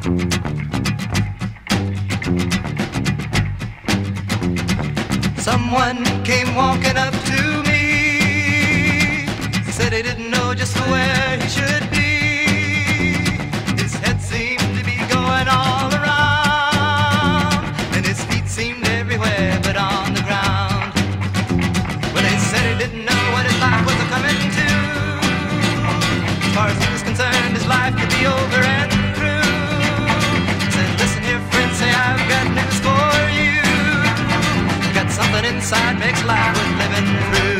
Someone came walking up to me, said he didn't know just where he should be. His head seemed to be going all around, and his feet seemed everywhere but on the ground. When he said he didn't know what his life was coming to, as far as he was concerned, his life could be over and through. He said, listen here, friend, say I've got news for you. Something inside makes life worth living through.